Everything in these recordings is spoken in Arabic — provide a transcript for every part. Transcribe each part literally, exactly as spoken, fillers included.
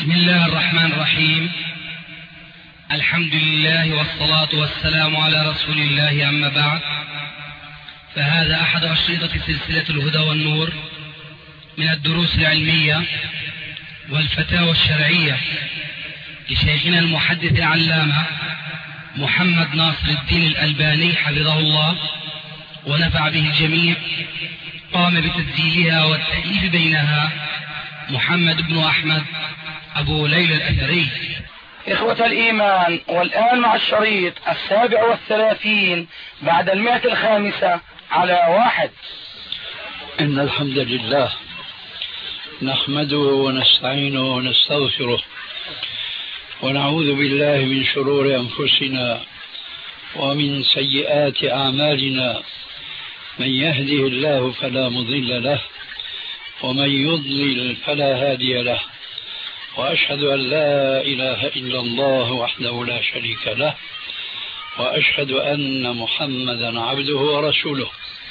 بسم الله الرحمن الرحيم. الحمد لله والصلاة والسلام على رسول الله، أما بعد، فهذا أحد أشرطة سلسلة الهدى والنور من الدروس العلمية والفتاوى الشرعية لشيخنا المحدث العلامة محمد ناصر الدين الألباني حفظه الله ونفع به الجميع. قام بتسجيلها والتأليف بينها محمد بن أحمد أبو ليلى الأثري. إخوة الإيمان، والآن مع الشريط السابع والثلاثين بعد المئة الخامسة على واحد. إن الحمد لله نحمده ونستعينه ونستغفره ونعوذ بالله من شرور أنفسنا ومن سيئات أعمالنا. من يهده الله فلا مضل له ومن يضلل فلا هادي له، وأشهد أن لا إله إلا الله وحده لا شريك له، وأشهد أن محمدا عبده ورسوله.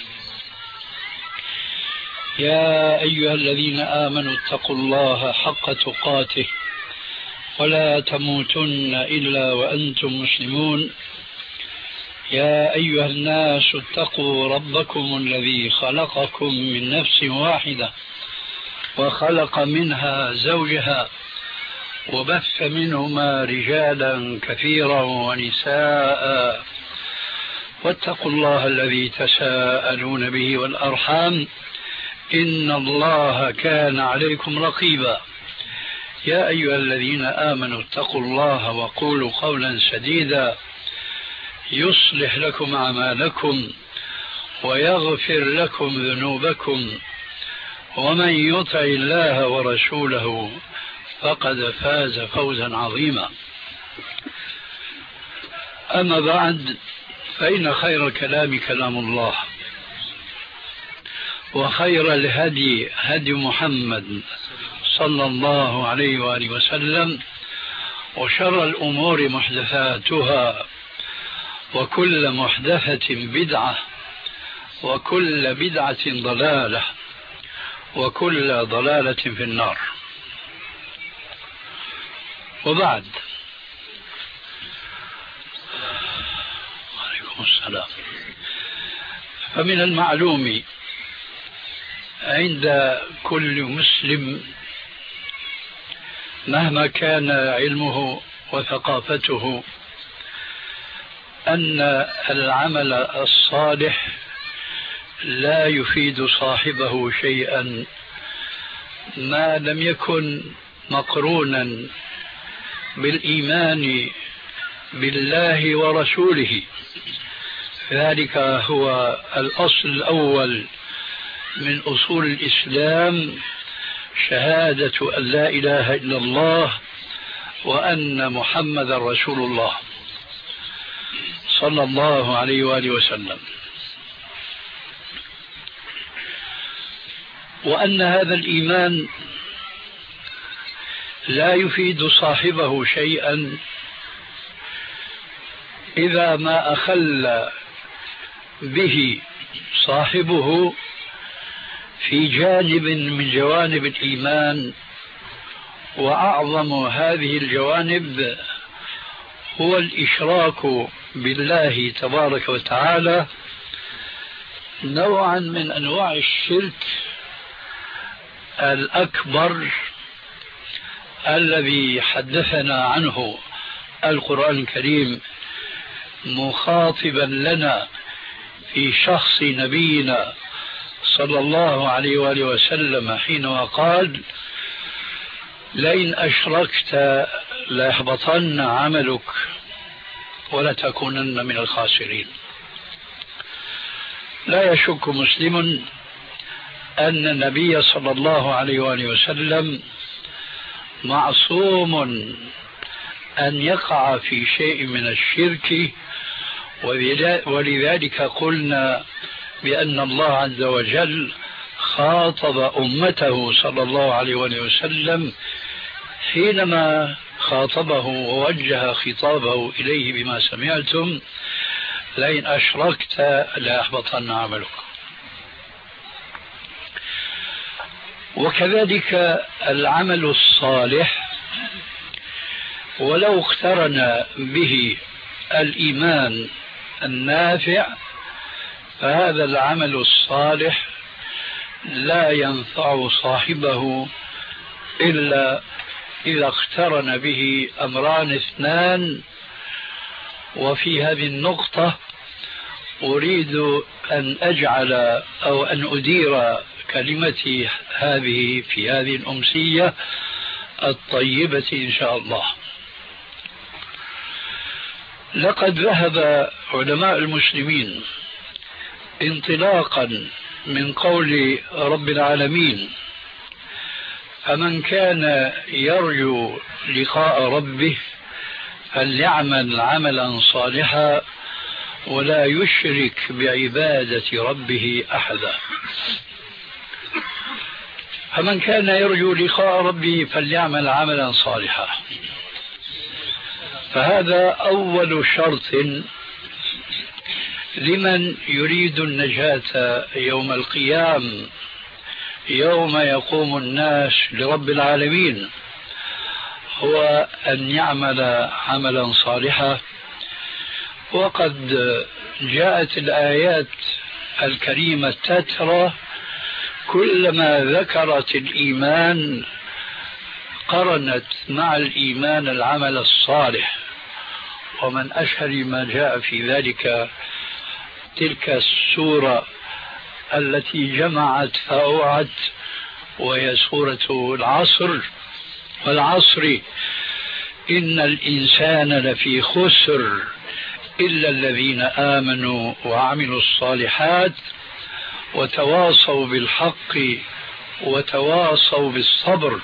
يا أيها الذين آمنوا اتقوا الله حق تقاته ولا تموتن إلا وأنتم مسلمون. يا أيها الناس اتقوا ربكم الذي خلقكم من نفس واحدة وخلق منها زوجها وبث منهما رجالا كثيرا ونساء، واتقوا الله الذي تساءلون به والأرحام إن الله كان عليكم رقيبا. يا أيها الذين آمنوا اتقوا الله وقولوا قولا سديدا يصلح لكم أعمالكم ويغفر لكم ذنوبكم، ومن يطع الله ورسوله فقد فاز فوزا عظيما. أما بعد، فإن خير الكلام كلام الله، وخير الهدي هدي محمد صلى الله عليه وآله وسلم، وشر الأمور محدثاتها، وكل محدثة بدعة، وكل بدعة ضلالة، وكل ضلالة في النار. وبعد، عليكم السلام. فمن المعلوم عند كل مسلم مهما كان علمه وثقافته أن العمل الصالح لا يفيد صاحبه شيئا ما لم يكن مقرونا بالإيمان بالله ورسوله. ذلك هو الأصل الأول من أصول الإسلام، شهادة أن لا إله إلا الله وأن محمد رسول الله صلى الله عليه وآله وسلم، وأن هذا الإيمان لا يفيد صاحبه شيئا إذا ما أخل به صاحبه في جانب من جوانب الإيمان. وأعظم هذه الجوانب هو الإشراك بالله تبارك وتعالى، نوعا من أنواع الشرك الأكبر الذي حدثنا عنه القرآن الكريم مخاطبا لنا في شخص نبينا صلى الله عليه وآله وسلم حينما قال: لئن أشركت ليحبطن عملك ولتكونن من الخاسرين. لا يشك مسلم أن النبي صلى الله عليه وآله وسلم معصوم أن يقع في شيء من الشرك، ولذلك قلنا بأن الله عز وجل خاطب أمته صلى الله عليه وآله وسلم حينما خاطبه ووجه خطابه إليه بما سمعتم: لئن أشركت ليحبطن عملك. وكذلك العمل الصالح ولو اقترن به الإيمان النافع فهذا العمل الصالح لا ينفع صاحبه إلا إذا اقترن به أمران اثنان. وفي هذه النقطة أريد أن أجعل أو أن أدير كلمتي هذه في هذه الأمسية الطيبة إن شاء الله. لقد ذهب علماء المسلمين انطلاقا من قول رب العالمين: فمن كان يرجو لقاء ربه فليعمل عملا صالحا ولا يشرك بعبادة ربه أحدا. فمن كان يرجو لقاء ربه فليعمل عملا صالحا، فهذا أول شرط لمن يريد النجاة يوم القيامة، يوم يقوم الناس لرب العالمين، هو أن يعمل عملا صالحا. وقد جاءت الآيات الكريمة تترى كلما ذكرت الإيمان قرنت مع الإيمان العمل الصالح. ومن أشهر ما جاء في ذلك تلك السورة التي جمعت فأوعت، وهي سورة العصر: والعصر إن الإنسان لفي خسر إلا الذين آمنوا وعملوا الصالحات وتواصوا بالحق وتواصوا بالصبر.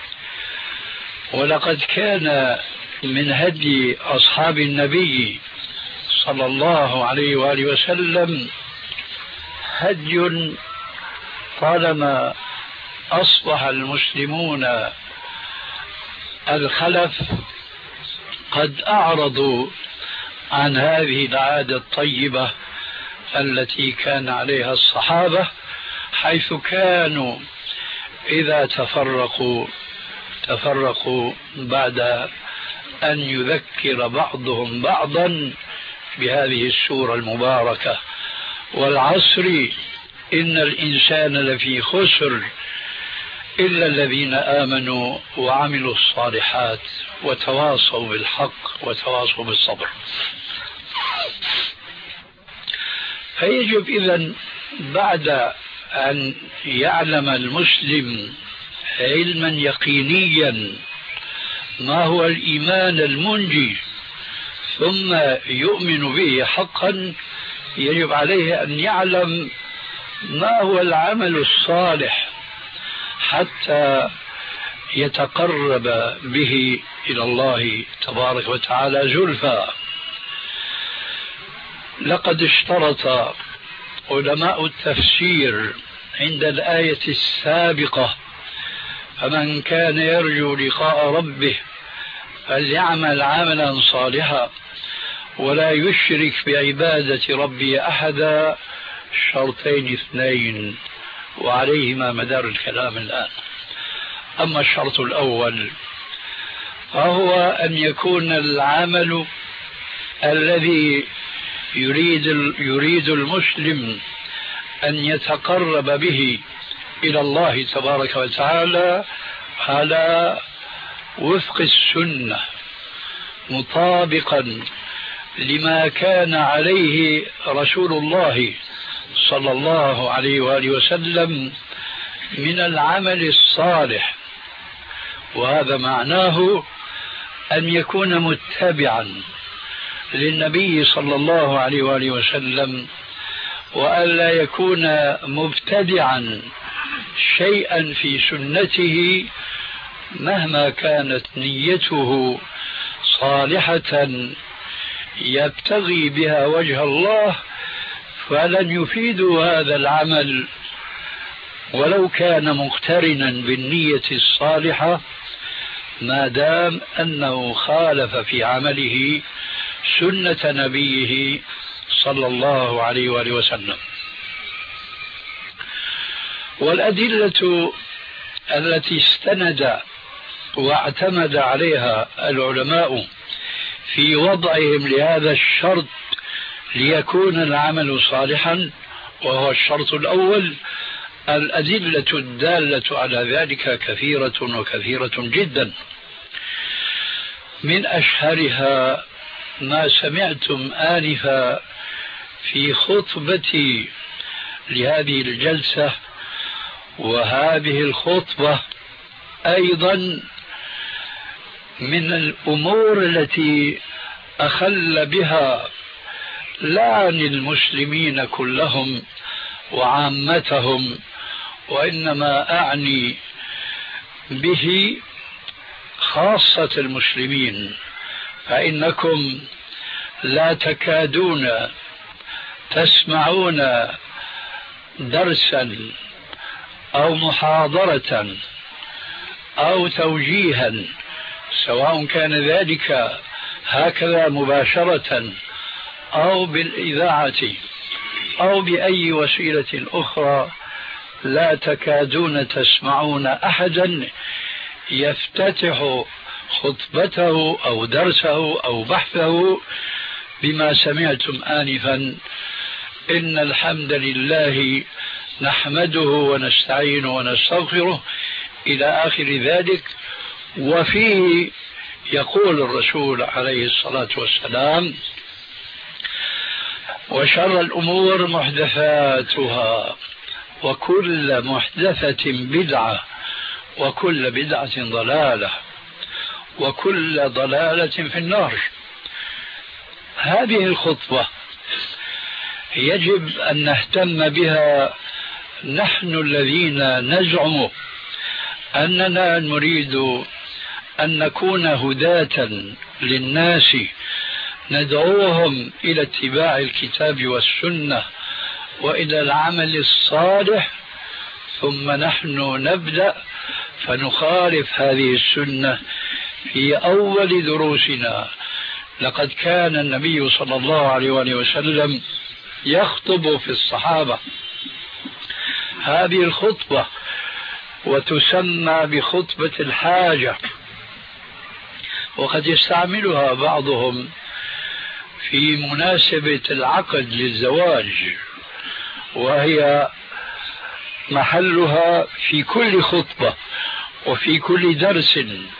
ولقد كان من هدي أصحاب النبي صلى الله عليه وآله وسلم هدي طالما أصبح المسلمون الخلف قد أعرضوا عن هذه العادة الطيبة التي كان عليها الصحابة، حيث كانوا إذا تفرقوا تفرقوا بعد أن يذكر بعضهم بعضا بهذه السورة المباركة: والعصر إن الإنسان لفي خسر إلا الذين آمنوا وعملوا الصالحات وتواصوا بالحق وتواصوا بالصبر. فيجب إذن بعد أن يعلم المسلم علما يقينيا ما هو الإيمان المنجي ثم يؤمن به حقا، يجب عليه أن يعلم ما هو العمل الصالح حتى يتقرب به إلى الله تبارك وتعالى زلفى. لقد اشترط علماء التفسير عند الآية السابقة: فمن كان يرجو لقاء ربه فليعمل عملا صالحا ولا يشرك بعبادة ربه أحدا، شرطين اثنين وعليهما مدار الكلام الآن. أما الشرط الأول فهو أن يكون العمل الذي يريد يريد المسلم أن يتقرب به إلى الله تبارك وتعالى على وفق السنة، مطابقا لما كان عليه رسول الله صلى الله عليه وآله وسلم من العمل الصالح. وهذا معناه أن يكون متبعا للنبي صلى الله عليه وآله وسلم، وألا يكون مبتدعا شيئا في سنته مهما كانت نيته صالحة يبتغي بها وجه الله، فلن يفيد هذا العمل ولو كان مقترنا بالنية الصالحة ما دام أنه خالف في عمله سنة نبيه صلى الله عليه وآله وسلم. والأدلة التي استند واعتمد عليها العلماء في وضعهم لهذا الشرط ليكون العمل صالحا، وهو الشرط الأول. الأدلة الدالة على ذلك كثيرة وكثيرة جدا، من أشهرها ما سمعتم آنفا في خطبتي لهذه الجلسة، وهذه الخطبة أيضا من الأمور التي أخل بها لا عن المسلمين كلهم وعامتهم، وإنما أعني به خاصة المسلمين، فإنكم لا تكادون تسمعون درسا أو محاضرة أو توجيها، سواء كان ذلك هكذا مباشرة أو بالإذاعة أو بأي وسيلة أخرى، لا تكادون تسمعون أحدا يفتتح خطبته أو درسه أو بحثه بما سمعتم آنفا: إن الحمد لله نحمده ونستعينه ونستغفره إلى آخر ذلك. وفيه يقول الرسول عليه الصلاة والسلام: وشر الأمور محدثاتها وكل محدثة بدعة وكل بدعة ضلالة وكل ضلالة في النار. هذه الخطبة يجب أن نهتم بها نحن الذين نزعم أننا نريد أن نكون هداة للناس، ندعوهم إلى اتباع الكتاب والسنة وإلى العمل الصالح، ثم نحن نبدأ فنخالف هذه السنة في أول دروسنا. لقد كان النبي صلى الله عليه وسلم يخطب في الصحابة هذه الخطبة، وتسمى بخطبة الحاجة، وقد يستعملها بعضهم في مناسبة العقد للزواج، وهي محلها في كل خطبة وفي كل درس.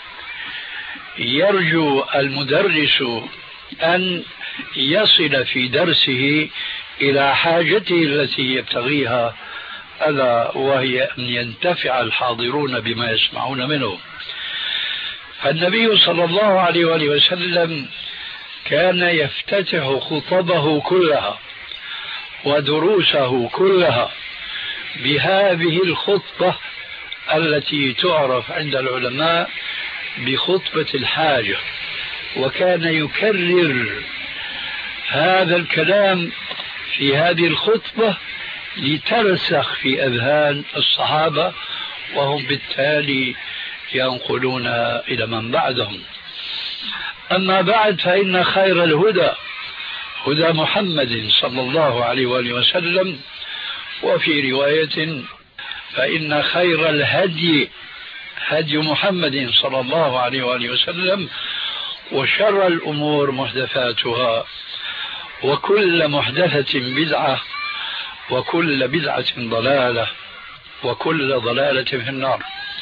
يرجو المدرس أن يصل في درسه إلى حاجته التي يبتغيها، ألا وهي أن ينتفع الحاضرون بما يسمعون منه. فالنبي صلى الله عليه وآله وسلم كان يفتتح خطبه كلها ودروسه كلها بهذه الخطبة التي تعرف عند العلماء بخطبة الحاجة، وكان يكرر هذا الكلام في هذه الخطبة لترسخ في أذهان الصحابة، وهم بالتالي ينقلون إلى من بعدهم. أما بعد، فإن خير الهدى هدى محمد صلى الله عليه وآله وسلم، وفي رواية: فإن خير الهدي هدي محمد صلى الله عليه وآله وسلم، وشر الأمور محدثاتها وكل محدثة بدعة وكل بدعة ضلالة وكل ضلالة في النار.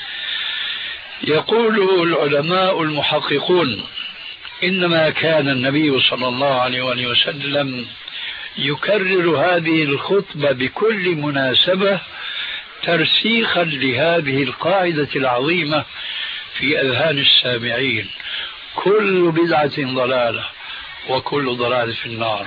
يقول العلماء المحققون: إنما كان النبي صلى الله عليه وآله وسلم يكرر هذه الخطبة بكل مناسبة ترسيخا لهذه القاعدة العظيمة في أذهان السامعين: كل بدعة ضلالة وكل ضلالة في النار.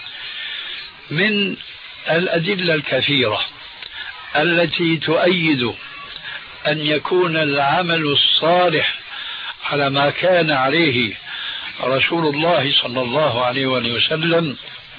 من الأدلة الكثيرة التي تؤيد أن يكون العمل الصالح على ما كان عليه رسول الله صلى الله عليه وسلم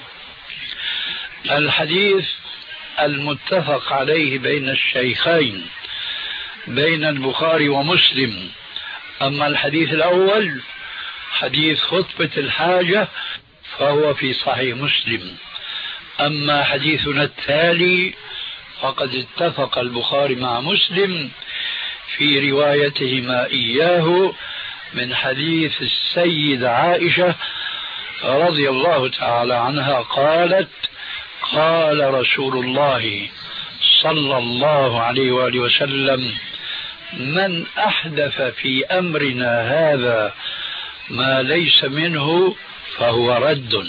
الحديث المتفق عليه بين الشيخين، بين البخاري ومسلم. أما الحديث الأول حديث خطبة الحاجة فهو في صحيح مسلم. أما حديثنا التالي فقد اتفق البخاري مع مسلم في روايتهما إياه من حديث السيدة عائشة رضي الله تعالى عنها قالت: قال رسول الله صلى الله عليه وآله وسلم: من أحدث في أمرنا هذا ما ليس منه فهو رد.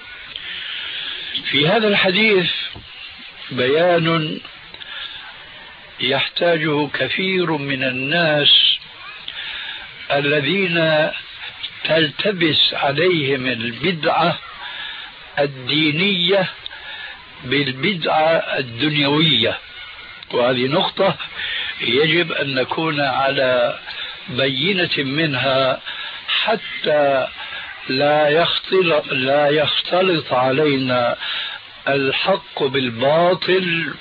في هذا الحديث بيان يحتاجه كثير من الناس الذين تلتبس عليهم البدعة الدينية بالبدعة الدنيوية، وهذه نقطة يجب أن نكون على بينة منها حتى لا يختلط, لا يختلط علينا الحق بالباطل.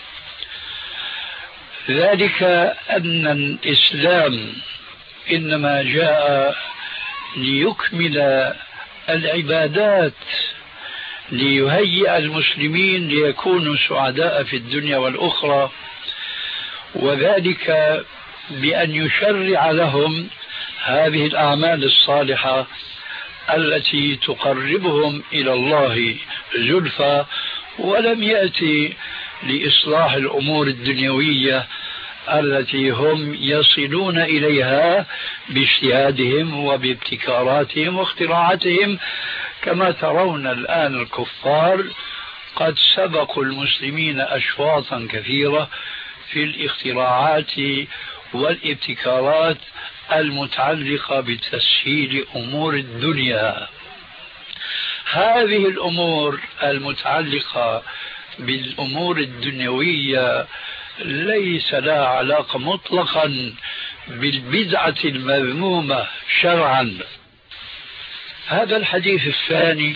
ذلك أن الإسلام إنما جاء ليكمل العبادات، ليهيئ المسلمين ليكونوا سعداء في الدنيا والأخرى، وذلك بأن يشرع لهم هذه الأعمال الصالحة التي تقربهم إلى الله زلفى، ولم يأتي لإصلاح الأمور الدنيوية التي هم يصلون إليها باجتهادهم وبابتكاراتهم واختراعاتهم. كما ترون الآن الكفار قد سبقوا المسلمين أشواطا كثيرة في الاختراعات والابتكارات المتعلقة بتسهيل أمور الدنيا. هذه الأمور المتعلقة بالأمور الدنيوية ليس لها علاقة مطلقا بالبدعة المذمومة شرعا. هذا الحديث الثاني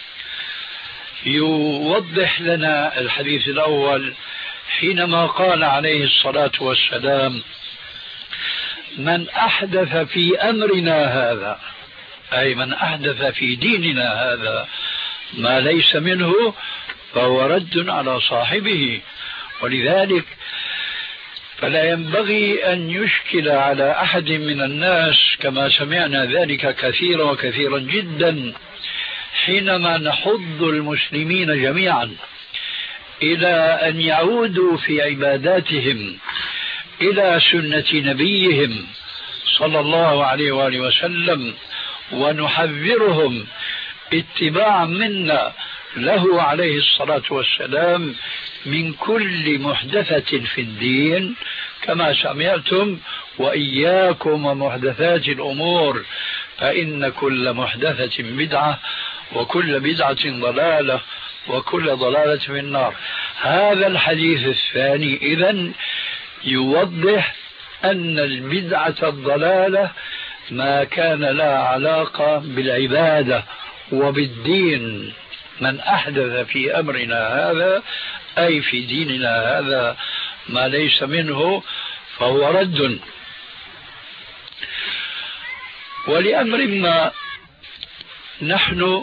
يوضح لنا الحديث الأول حينما قال عليه الصلاة والسلام: من أحدث في أمرنا هذا، أي من أحدث في ديننا هذا ما ليس منه فهو رد على صاحبه. ولذلك فلا ينبغي أن يشكل على أحد من الناس، كما سمعنا ذلك كثيرا وكثيرا جدا حينما نحض المسلمين جميعا إلى أن يعودوا في عباداتهم إلى سنة نبيهم صلى الله عليه وآله وسلم، ونحذرهم اتباعا منا له عليه الصلاة والسلام من كل محدثة في الدين، كما سمعتم: وإياكم ومحدثات الأمور فإن كل محدثة بدعة وكل بدعة ضلالة وكل ضلالة في النار. هذا الحديث الثاني إذن يوضح أن البدعة الضلالة ما كان لها علاقة بالعبادة وبالدين. من أحدث في أمرنا هذا، أي في ديننا هذا، ما ليس منه فهو رد. ولأمر ما نحن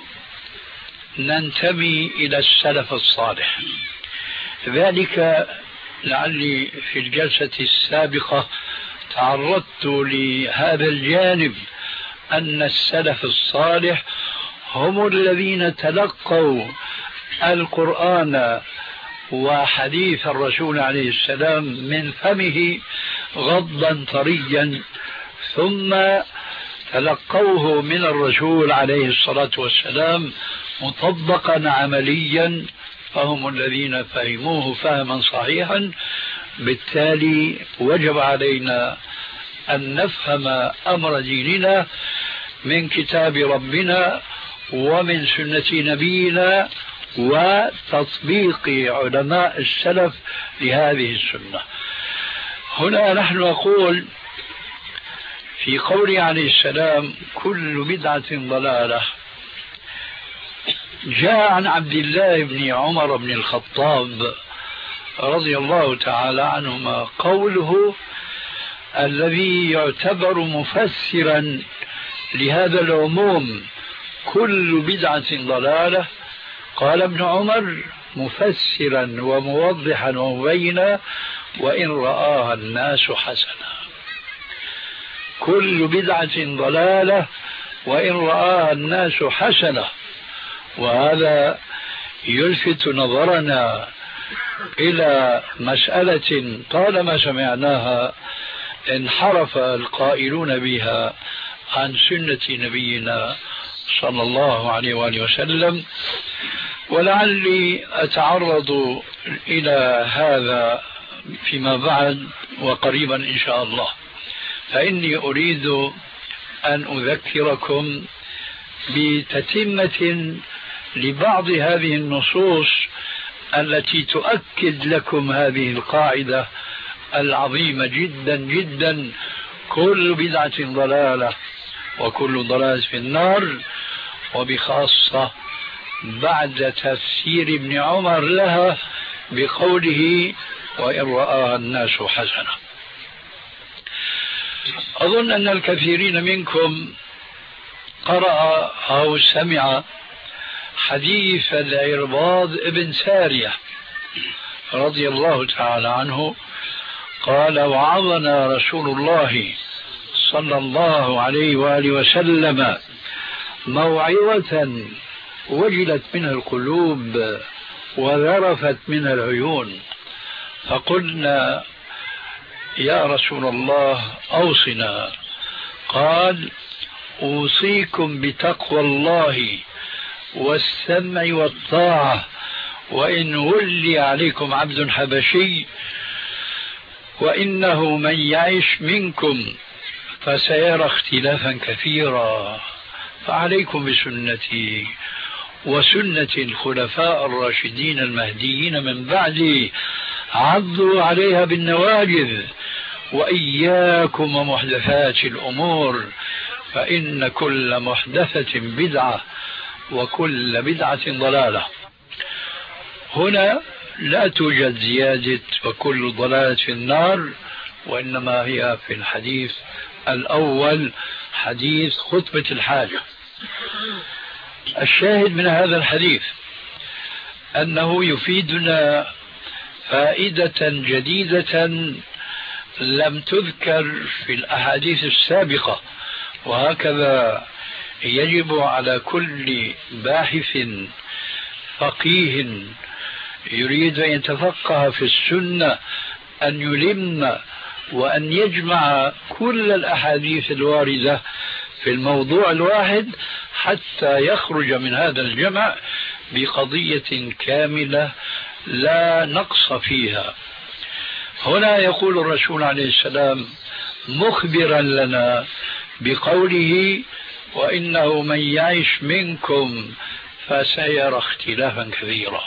ننتمي إلى السلف الصالح، ذلك لعلي في الجلسة السابقة تعرضت لهذا الجانب، أن السلف الصالح هم الذين تلقوا القرآن وحديث الرسول عليه السلام من فمه غضا طريا، ثم تلقوه من الرسول عليه الصلاة والسلام مطبقا عمليا، فهم الذين فهموه فهما صحيحا. بالتالي وجب علينا أن نفهم أمر ديننا من كتاب ربنا ومن سنة نبينا وتطبيق علماء السلف لهذه السنة. هنا نحن نقول في قوله عليه السلام: كل بدعة ضلالة، جاء عن عبد الله بن عمر بن الخطاب رضي الله تعالى عنهما قوله الذي يعتبر مفسرا لهذا العموم: كل بدعة ضلالة. قال ابن عمر مفسرا وموضحا ومبينا: وإن رآها الناس حسنا. كل بدعة ضلالة وإن رآها الناس حسنة. وهذا يلفت نظرنا إلى مسألة طالما سمعناها انحرف القائلون بها عن سنة نبينا صلى الله عليه وآله وسلم، ولعلي أتعرض إلى هذا فيما بعد وقريبا إن شاء الله. فإني أريد أن أذكركم بتتمة لبعض هذه النصوص التي تؤكد لكم هذه القاعدة العظيمة جدا جدا: كل بدعة ضلالة وكل ضلالة في النار، وبخاصة بعد تفسير ابن عمر لها بقوله: وإن رآها الناس حسنة. أظن أن الكثيرين منكم قرأ أو سمع حديث العرباض ابن سارية رضي الله تعالى عنه قال: وعظنا رسول الله صلى الله عليه وآله وسلم موعظة وجلت منها القلوب وذرفت منها العيون، فقلنا: يا رسول الله أوصنا. قال: أوصيكم بتقوى الله والسمع والطاعة وإن ولي عليكم عبد حبشي، وإنه من يعش منكم فسيرى اختلافا كثيرا، فعليكم بسنتي وسنة الخلفاء الراشدين المهديين من بعدي، عضوا عليها بالنواجذ، وإياكم ومحدثات الأمور، فإن كل محدثة بدعة وكل بدعة ضلالة. هنا لا توجد زيادة وكل ضلالة في النار، وإنما هي في الحديث الأول حديث خطبة الحاجة. الشاهد من هذا الحديث أنه يفيدنا فائدة جديدة لم تذكر في الأحاديث السابقة، وهكذا يجب على كل باحث فقيه يريد أن يتفقه في السنة أن يلم وأن يجمع كل الأحاديث الواردة في الموضوع الواحد حتى يخرج من هذا الجمع بقضية كاملة لا نقص فيها. هنا يقول الرسول عليه السلام مخبرا لنا بقوله: وإنه من يعش منكم فسيرى اختلافا كثيرا،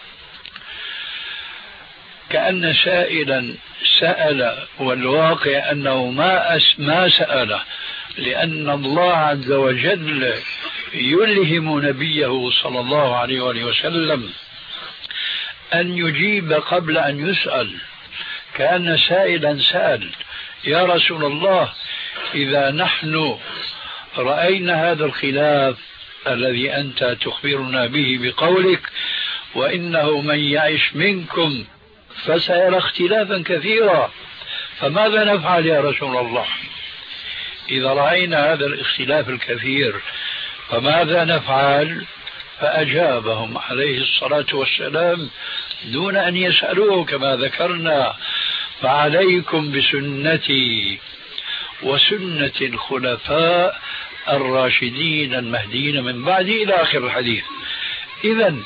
كأن سائلا سأل، والواقع أنه ما, ما سأل، لأن الله عز وجل يلهم نبيه صلى الله عليه وسلم أن يجيب قبل أن يسأل. كأن سائلا سأل: يا رسول الله، إذا نحن رأينا هذا الخلاف الذي أنت تخبرنا به بقولك وإنه من يعش منكم فسيرى اختلافا كثيرا، فماذا نفعل يا رسول الله؟ إذا رأينا هذا الاختلاف الكثير فماذا نفعل؟ فأجابهم عليه الصلاة والسلام دون أن يسألوه كما ذكرنا: فعليكم بسنتي وسنة الخلفاء الراشدين المهديين من بعدي، إلى آخر الحديث. إذن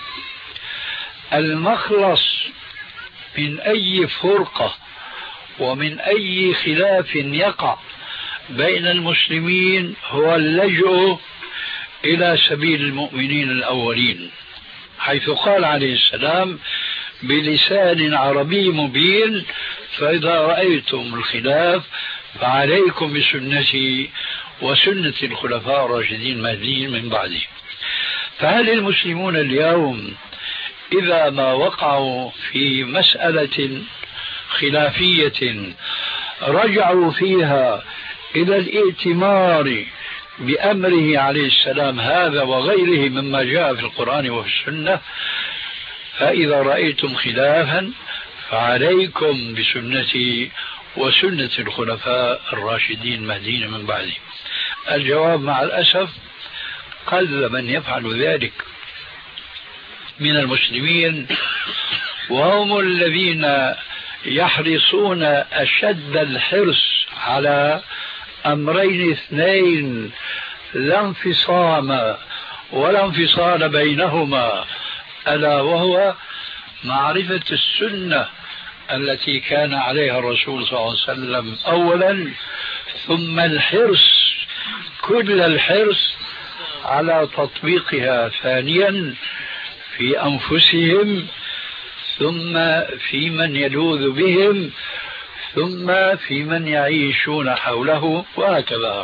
المخلص من أي فرقة ومن أي خلاف يقع بين المسلمين هو اللجوء إلى سبيل المؤمنين الأولين، حيث قال عليه السلام بلسان عربي مبين: فإذا رأيتم الخلاف فعليكم بسنتي وسنة الخلفاء الراشدين المهديين من بعدي. فهل المسلمون اليوم إذا ما وقعوا في مسألة خلافية رجعوا فيها إلى الائتمار بأمره عليه السلام هذا وغيره مما جاء في القرآن وفي السنة؟ فإذا رأيتم خلافا فعليكم بسنتي وسنة الخلفاء الراشدين المهديين من بعده؟ الجواب مع الأسف قل من يفعل ذلك من المسلمين، وهم الذين يحرصون أشد الحرص على أمرين اثنين لا انفصام ولا انفصال بينهما، ألا وهو معرفة السنة التي كان عليها الرسول صلى الله عليه وسلم أولا، ثم الحرص كل الحرص على تطبيقها ثانيا في أنفسهم، ثم في من يلوذ بهم، ثم في من يعيشون حوله، وهكذا.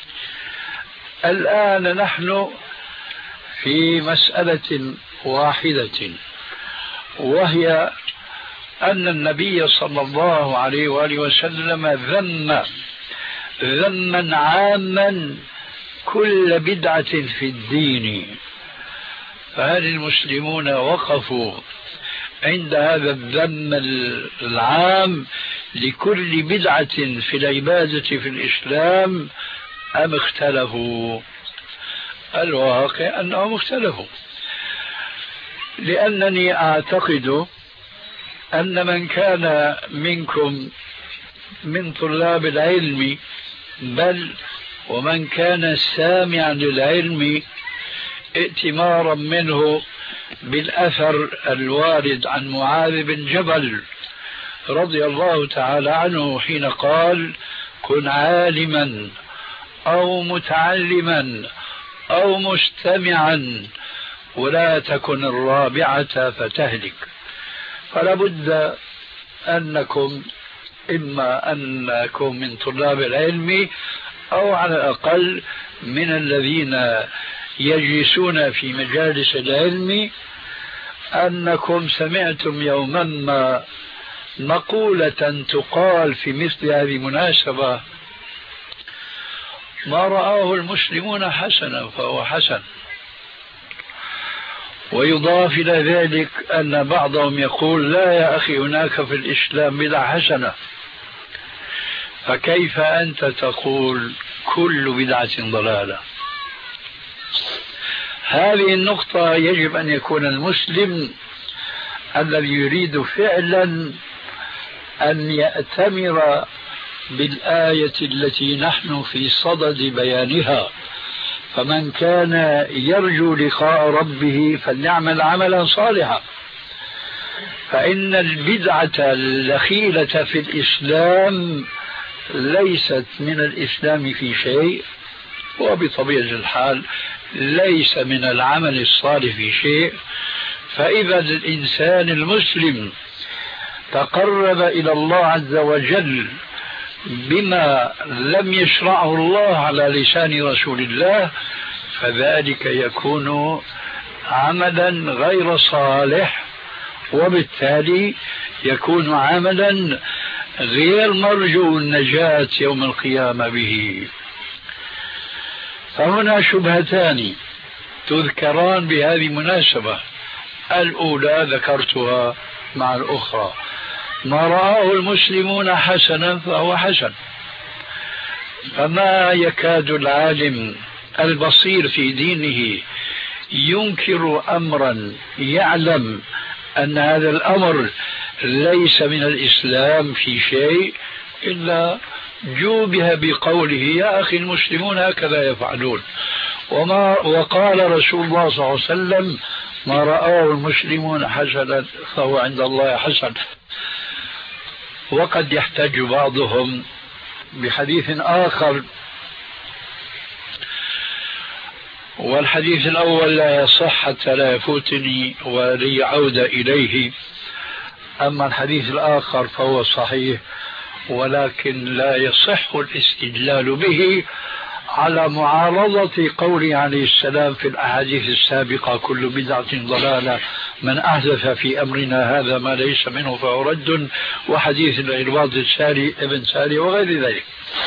الآن نحن في مسألة واحدة، وهي أن النبي صلى الله عليه وآله وسلم ذم ذما عاما كل بدعة في الدين. فهل المسلمون وقفوا عند هذا الذم العام لكل بدعة في العبادة في الإسلام أم اختلفوا؟ الواقع أنهم اختلفوا، لأنني أعتقد أن من كان منكم من طلاب العلم، بل ومن كان سامعا للعلم ائتمارا منه بالأثر الوارد عن معاذ بن جبل رضي الله تعالى عنه حين قال: كن عالما أو متعلما أو مستمعا ولا تكن الرابعة فتهلك. فلا بد أنكم إما أنكم من طلاب العلم أو على الأقل من الذين يجلسون في مجالس العلم أنكم سمعتم يوما ما مقولة تقال في مثل هذه المناسبة: ما رآه المسلمون حسنا فهو حسن. ويضاف إلى ذلك أن بعضهم يقول: لا يا أخي، هناك في الإسلام بدعة حسنة. فكيف أنت تقول كل بدعة ضلالة؟ هذه النقطة يجب أن يكون المسلم الذي يريد فعلا أن يأتمر بالآية التي نحن في صدد بيانها: فمن كان يرجو لقاء ربه فليعمل عملا صالحا. فإن البدعة الدخيلة في الإسلام ليست من الإسلام في شيء، وبطبيعة الحال ليس من العمل الصالح في شيء. فإذا الإنسان المسلم تقرب إلى الله عز وجل بما لم يشرعه الله على لسان رسول الله، فذلك يكون عملا غير صالح، وبالتالي يكون عملا غير مرجو النجاة يوم القيامة به. فهنا شبهتان تذكران بهذه المناسبة. الأولى ذكرتها مع الأخرى: ما رآه المسلمون حسنا فهو حسن. فما يكاد العالم البصير في دينه ينكر أمرا يعلم أن هذا الأمر ليس من الإسلام في شيء إلا جوبها بقوله: يا أخي المسلمون هكذا يفعلون. وما وقال رسول الله صلى الله عليه وسلم: ما رآه المسلمون حسنا فهو عند الله حسن. وقد يحتج بعضهم بحديث آخر، والحديث الأول لا يصح حتى لا يفوتني ولي عودة إليه. أما الحديث الآخر فهو صحيح، ولكن لا يصح الاستدلال به على معارضة قوله عليه السلام في الأحاديث السابقة: كل بدعة ضلالة، من أحدث في أمرنا هذا ما ليس منه فهو رد، وحديث العرباض الساري ابن ساري وغير ذلك.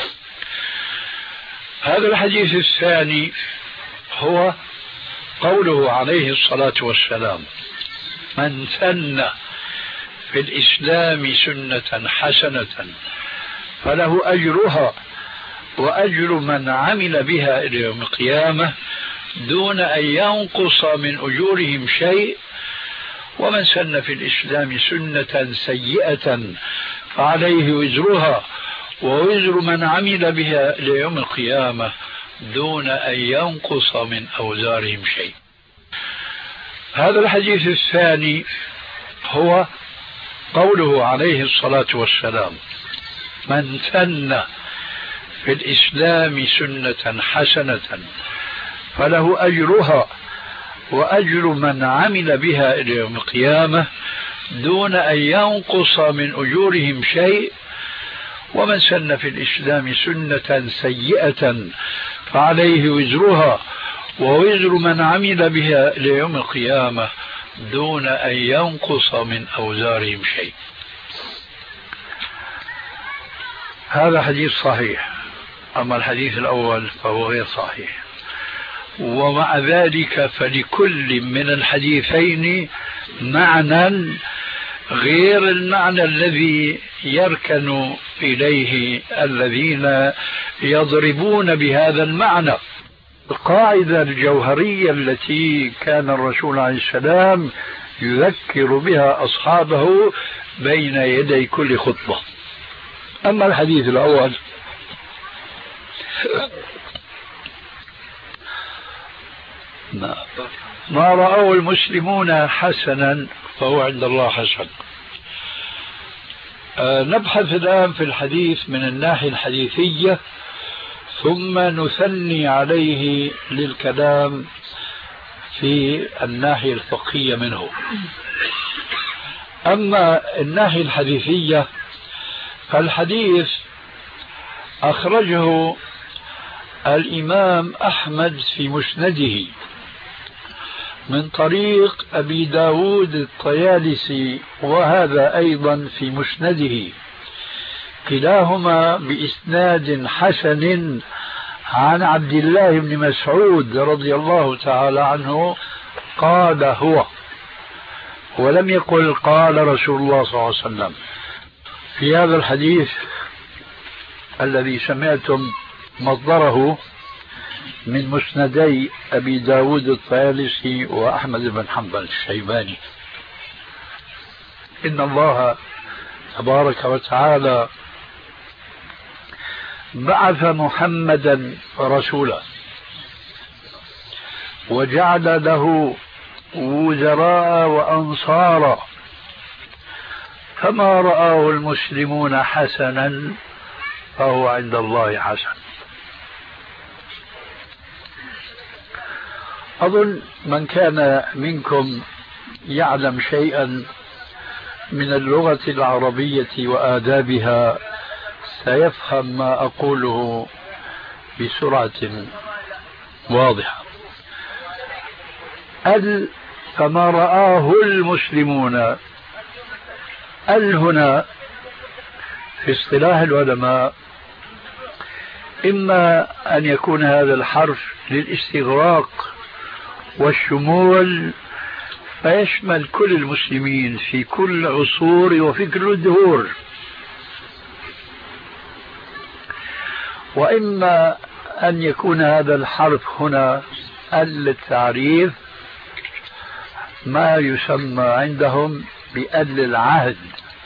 هذا الحديث الثاني هو قوله عليه الصلاة والسلام: من سن في الإسلام سنة حسنة فله أجرها وأجر من عمل بها إلى يوم القيامة دون أن ينقص من أجورهم شيء، ومن سن في الإسلام سنة سيئة فعليه وزرها ووزر من عمل بها إلى يوم القيامة دون أن ينقص من أوزارهم شيء. هذا الحديث الثاني هو قوله عليه الصلاة والسلام: من سن في الإسلام سنة حسنة فله أجرها وأجر من عمل بها إلى يوم القيامة دون أن ينقص من أجورهم شيء، ومن سن في الإسلام سنة سيئة فعليه وزرها ووزر من عمل بها إلى يوم القيامة دون أن ينقص من أوزارهم شيء. هذا حديث صحيح، أما الحديث الأول فهو غير صحيح. ومع ذلك فلكل من الحديثين معنى غير المعنى الذي يركن إليه الذين يضربون بهذا المعنى. القاعدة الجوهرية التي كان الرسول عليه السلام يذكر بها أصحابه بين يدي كل خطبة. أما الحديث الأول ما رأوا المسلمون حسنا فهو عند الله حسن. أه نبحث الآن في الحديث من الناحية الحديثية ثم نثني عليه للكلام في الناحية الفقهية منه. أما الناحية الحديثية فالحديث أخرجه الإمام أحمد في مسنده من طريق أبي داود الطيالسي، وهذا أيضا في مسنده، كلاهما بإسناد حسن عن عبد الله بن مسعود رضي الله تعالى عنه قال هو، ولم يقل قال رسول الله صلى الله عليه وسلم. في هذا الحديث الذي سمعتم مصدره من مسندي أبي داود الطيالسي وأحمد بن حنبل الشيباني: إن الله تبارك وتعالى بعث محمدا رسولا وجعل له وزراء وأنصارا، فما رآه المسلمون حسنا فهو عند الله حسن. أظن من كان منكم يعلم شيئا من اللغة العربية وآدابها سيفهم ما أقوله بسرعة واضحة. ال فما رآه المسلمون، ال هنا في اصطلاح العلماء إما أن يكون هذا الحرف للاستغراق والشمول فيشمل كل المسلمين في كل عصور وفي كل الدهور، وإما أن يكون هذا الحرف هنا ال التعريف، ما يسمى عندهم بأل العهد،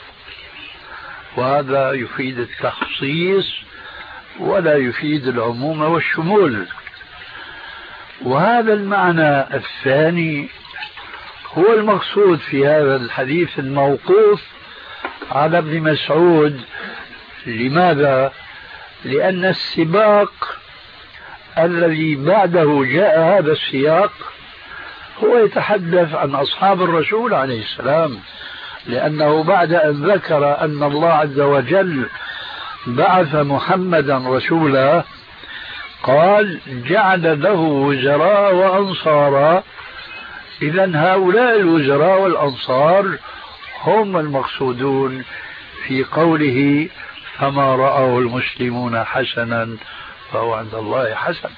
وهذا يفيد التخصيص ولا يفيد العموم والشمول. وهذا المعنى الثاني هو المقصود في هذا الحديث الموقوف على ابن مسعود. لماذا؟ لأن السباق الذي بعده جاء هذا السياق هو يتحدث عن أصحاب الرسول عليه السلام، لأنه بعد أن ذكر أن الله عز وجل بعث محمدا رسولا قال جعل له وزراء وأنصارا. إذن هؤلاء الوزراء والأنصار هم المقصودون في قوله فما رأوا المسلمون حسنا فهو عند الله حسن.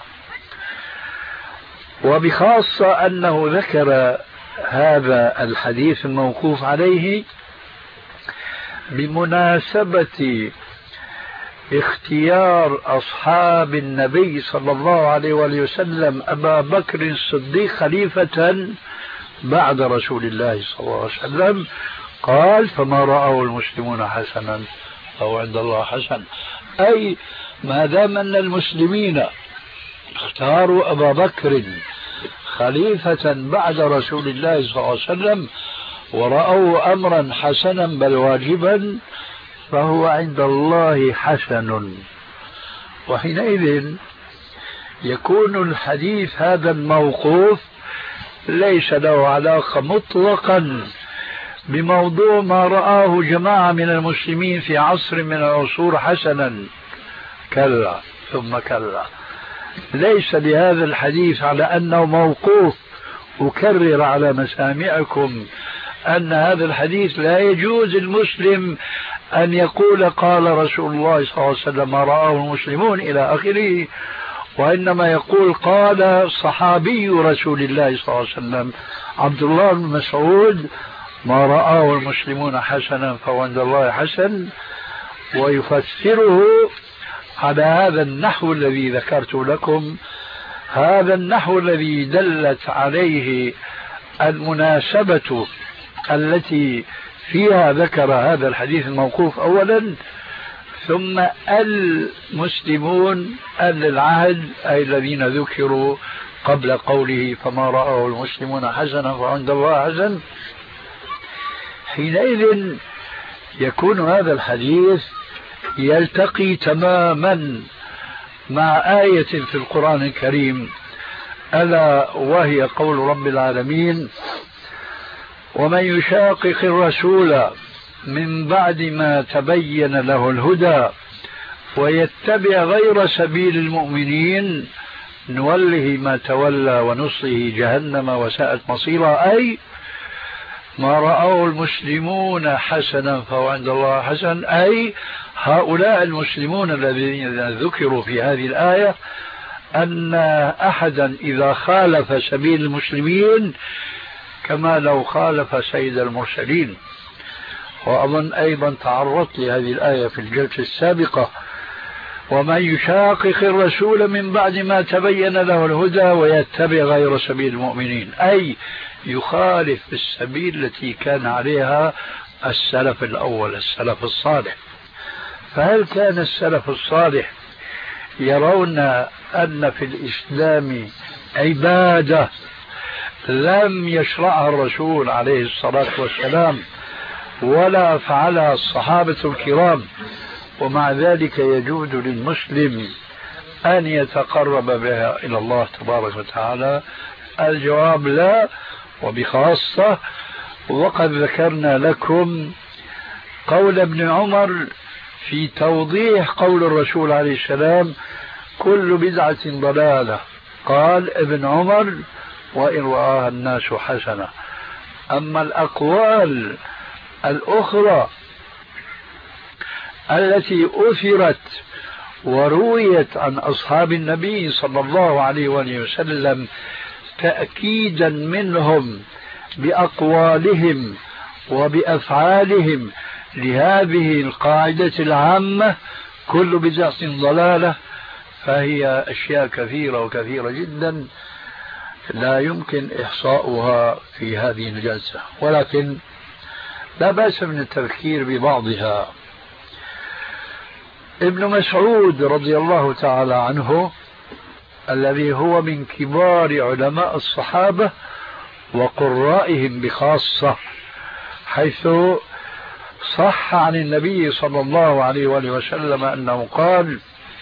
وبخاصة أنه ذكر هذا الحديث الموقوف عليه بمناسبة اختيار أصحاب النبي صلى الله عليه وآله وسلم أبا بكر الصديق خليفة بعد رسول الله صلى الله عليه وسلم، قال فما رأوا المسلمون حسنا فهو عند الله حسن. أي ما دام أن المسلمين اختاروا أبا بكر خليفة بعد رسول الله صلى الله عليه وسلم ورأوا أمرا حسنا بل واجبا فهو عند الله حسن. وحينئذ يكون الحديث هذا الموقوف ليس له علاقة مطلقا بموضوع ما رآه جماعة من المسلمين في عصر من العصور حسنا، كلا ثم كلا. ليس لهذا الحديث على أنه موقوف. أكرر على مسامعكم أن هذا الحديث لا يجوز المسلم أن يقول قال رسول الله صلى الله عليه وسلم ما رآه المسلمون إلى آخره، وإنما يقول قال صحابي رسول الله صلى الله عليه وسلم عبد الله بن مسعود ما رآه المسلمون حسنا فهو عند الله حسن، ويفسره على هذا النحو الذي ذكرت لكم، هذا النحو الذي دلت عليه المناسبة التي فيها ذكر هذا الحديث الموقوف أولا، ثم المسلمون أهل العهد أي الذين ذكروا قبل قوله فما رأوا المسلمون حسنا فعند الله حسن. حينئذ يكون هذا الحديث يلتقي تماما مع آية في القرآن الكريم ألا وهي قول رب العالمين ومن يشاقق الرسول من بعد ما تبين له الهدى ويتبع غير سبيل المؤمنين نوله ما تولى ونصله جهنم وساءت مصيرا. أي ما رأوا المسلمون حسنا فهو عند الله حسن، أي هؤلاء المسلمون الذين ذكروا في هذه الآية أن أحدا إذا خالف سبيل المسلمين كما لو خالف سيد المرسلين. وأظن أيضا تعرضت لهذه الآية في الجلسة السابقة ومن يشاقق الرسول من بعد ما تبين له الهدى ويتبع غير سبيل المؤمنين، أي يخالف السبيل التي كان عليها السلف الأول السلف الصالح. فهل كان السلف الصالح يرون أن في الإسلام عبادة لم يشرعها الرسول عليه الصلاة والسلام ولا فعلها الصحابة الكرام ومع ذلك يجوز للمسلم أن يتقرب بها إلى الله تبارك وتعالى؟ الجواب لا وبخاصة. وقد ذكرنا لكم قول ابن عمر في توضيح قول الرسول عليه السلام كل بدعة ضلالة، قال ابن عمر وإن رآها الناس حسنة. أما الأقوال الأخرى التي أثرت ورويت عن أصحاب النبي صلى الله عليه وآله وسلم تأكيدا منهم بأقوالهم وبأفعالهم لهذه القاعدة العامة كل بدعة ضلالة، فهي أشياء كثيرة وكثيرة جدا لا يمكن إحصاؤها في هذه الجلسة، ولكن لا بأس من التذكير ببعضها. ابن مسعود رضي الله تعالى عنه الذي هو من كبار علماء الصحابة وقرائهم بخاصة، حيث صح عن النبي صلى الله عليه وآله وسلم أنه قال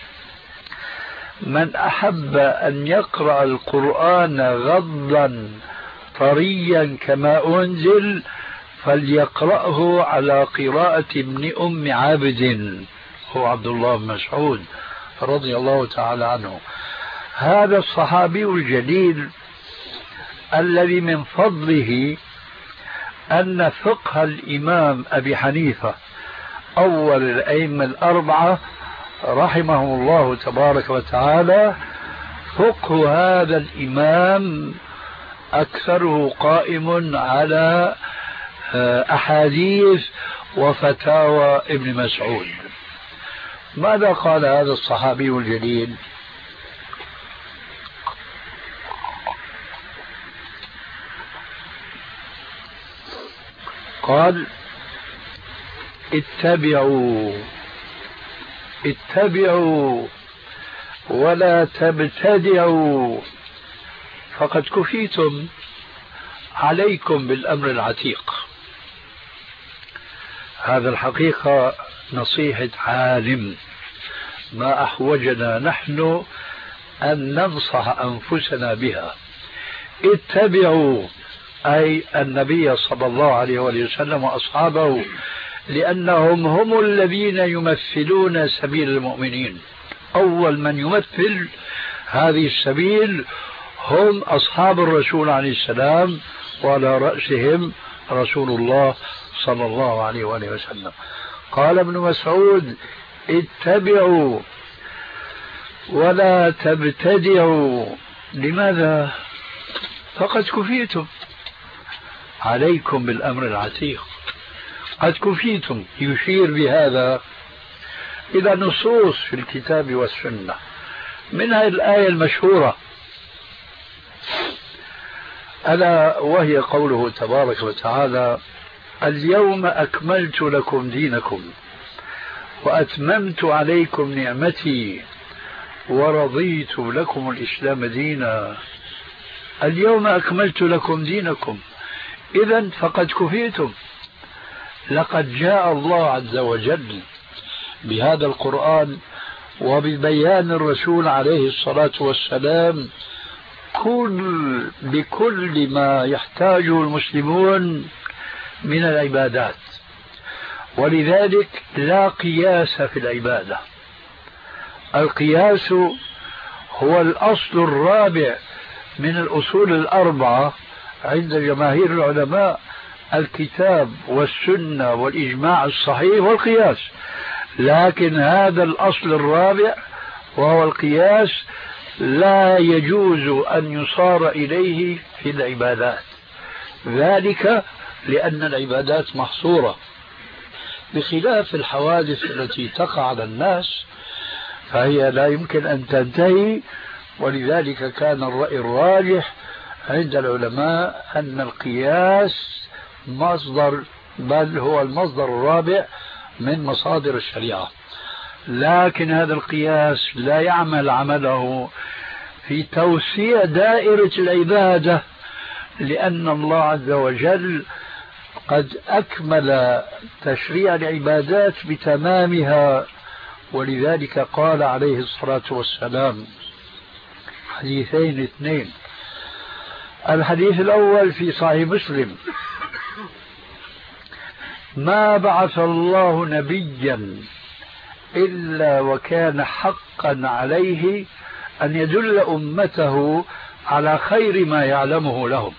من أحب أن يقرأ القرآن غضا طريا كما أنزل فليقرأه على قراءة ابن أم عابد، هو عبد الله بن مسعود رضي الله تعالى عنه. هذا الصحابي الجليل الذي من فضله أن فقه الإمام أبي حنيفة أول الأئمة الأربعة رحمه الله تبارك وتعالى، فقه هذا الإمام أكثره قائم على أحاديث وفتاوى ابن مسعود. ماذا قال هذا الصحابي الجليل؟ قال اتبعوا اتبعوا ولا تبتدعوا فقد كفيتم، عليكم بالأمر العتيق. هذا الحقيقة نصيحة عالم، ما أحوجنا نحن أن ننصح أنفسنا بها. اتبعوا أي النبي صلى الله عليه وسلم وأصحابه، لأنهم هم الذين يمثلون سبيل المؤمنين. أول من يمثل هذه السبيل هم أصحاب الرسول عليه السلام، وعلى رأسهم رسول الله صلى الله عليه وآله وسلم. قال ابن مسعود اتبعوا ولا تبتدعوا. لماذا؟ فقد كفيتم، عليكم بالأمر العتيق، قد كفيتم. يشير بهذا إلى نصوص في الكتاب والسنة، منها الآية المشهورة ألا وهي قوله تبارك وتعالى اليوم أكملت لكم دينكم وأتممت عليكم نعمتي ورضيت لكم الإسلام دينا. اليوم أكملت لكم دينكم، إذن فقد كفيتم. لقد جاء الله عز وجل بهذا القرآن وببيان الرسول عليه الصلاة والسلام كل بكل ما يحتاجه المسلمون من العبادات، ولذلك لا قياس في العبادة. القياس هو الأصل الرابع من الأصول الأربعة عند جماهير العلماء، الكتاب والسنة والإجماع الصحيح والقياس. لكن هذا الأصل الرابع وهو القياس لا يجوز أن يصار إليه في العبادات، ذلك لأن العبادات محصورة، بخلاف الحوادث التي تقع على الناس فهي لا يمكن أن تنتهي. ولذلك كان الرأي الراجح عند العلماء أن القياس مصدر، بل هو المصدر الرابع من مصادر الشريعة. لكن هذا القياس لا يعمل عمله في توسيع دائرة العبادة، لأن الله عز وجل قد أكمل تشريع العبادات بتمامها. ولذلك قال عليه الصلاة والسلام حديثين اثنين. الحديث الأول في صحيح مسلم: ما بعث الله نبيا إلا وكان حقا عليه أن يدل أمته على خير ما يعلمه لهم.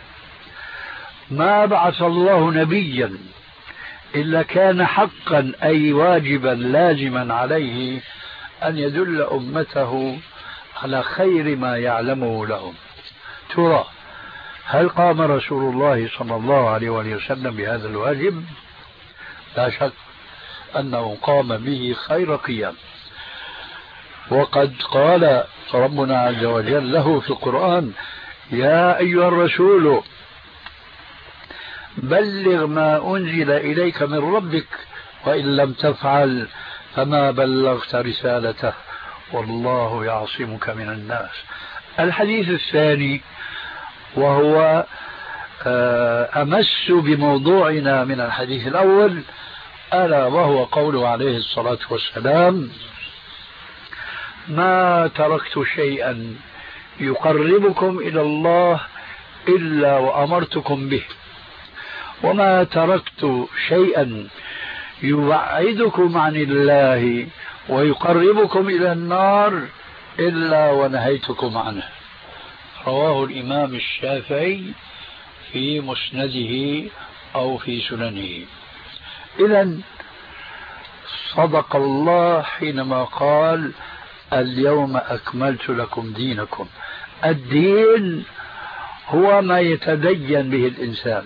ما بعث الله نبيا إلا كان حقا أي واجبا لازما عليه أن يدل أمته على خير ما يعلمه لهم. ترى هل قام رسول الله صلى الله عليه وسلم بهذا الواجب؟ لا شك أنه قام به خير قيام. وقد قال ربنا عز وجل له في القرآن: يا أيها الرسول بلغ ما أنزل إليك من ربك وإن لم تفعل فما بلغت رسالته والله يعصمك من الناس. الحديث الثاني وهو أمس بموضوعنا من الحديث الأول، ألا وهو قوله عليه الصلاة والسلام: ما تركت شيئا يقربكم إلى الله إلا وأمرتكم به، وما تركت شيئا يبعدكم عن الله ويقربكم إلى النار إلا ونهيتكم عنه. رواه الإمام الشافعي في مسنده أو في سننه. إذن صدق الله حينما قال: اليوم أكملت لكم دينكم. الدين هو ما يتدين به الإنسان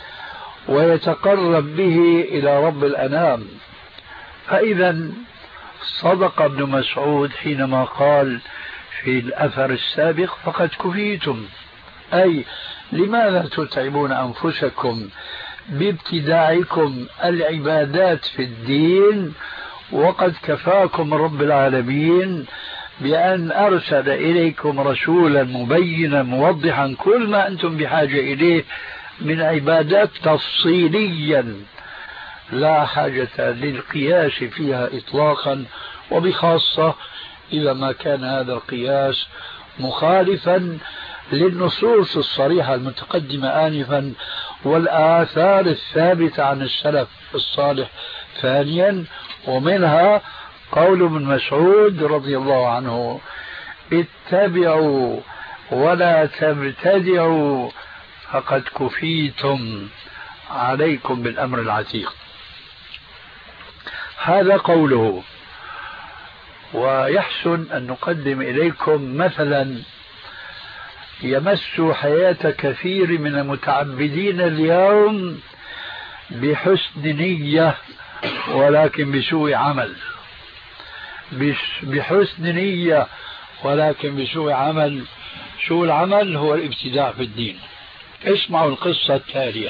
ويتقرب به إلى رب الأنام. فإذا صدق ابن مسعود حينما قال في الأثر السابق فقد كفيتم، أي لماذا تتعبون أنفسكم بابتداعكم العبادات في الدين وقد كفاكم رب العالمين بأن أرسل إليكم رسولا مبينا موضحا كل ما أنتم بحاجة إليه من عبادات تفصيليا لا حاجة للقياس فيها إطلاقا، وبخاصة إذا ما كان هذا القياس مخالفا للنصوص الصريحة المتقدمة آنفا والآثار الثابتة عن السلف الصالح ثانيا، ومنها قول ابن مسعود رضي الله عنه: اتبعوا ولا تبتدعوا فقد كفيتم، عليكم بالأمر العتيق. هذا قوله. ويحسن أن نقدم إليكم مثلا يمس حياة كثير من المتعبدين اليوم بحسن نية ولكن بسوء عمل، بحسن نية ولكن بسوء عمل. سوء العمل هو الابتداع في الدين. اسمعوا القصة التالية.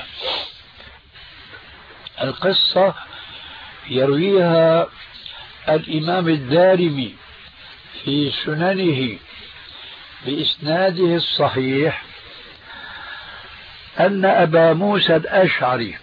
القصة يرويها الإمام الدارمي في سننه بإسناده الصحيح أن أبا موسى الأشعري